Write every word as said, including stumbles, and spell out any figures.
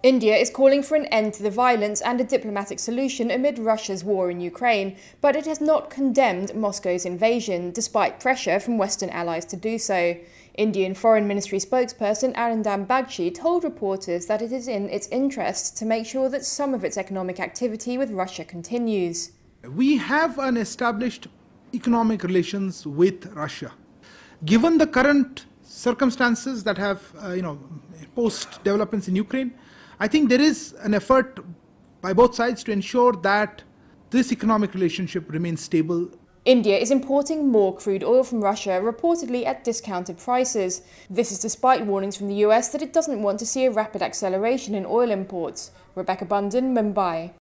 India is calling for an end to the violence and a diplomatic solution amid Russia's war in Ukraine, but it has not condemned Moscow's invasion, despite pressure from Western allies to do so. Indian Foreign Ministry spokesperson Arindam Bagchi told reporters that it is in its interests to make sure that some of its economic activity with Russia continues. We have an established economic relations with Russia. Given the current circumstances that have, uh, you know, post-developments in Ukraine, I think there is an effort by both sides to ensure that this economic relationship remains stable. India is importing more crude oil from Russia, reportedly at discounted prices. This is despite warnings from the U S that it doesn't want to see a rapid acceleration in oil imports. Rebecca Bunden, Mumbai.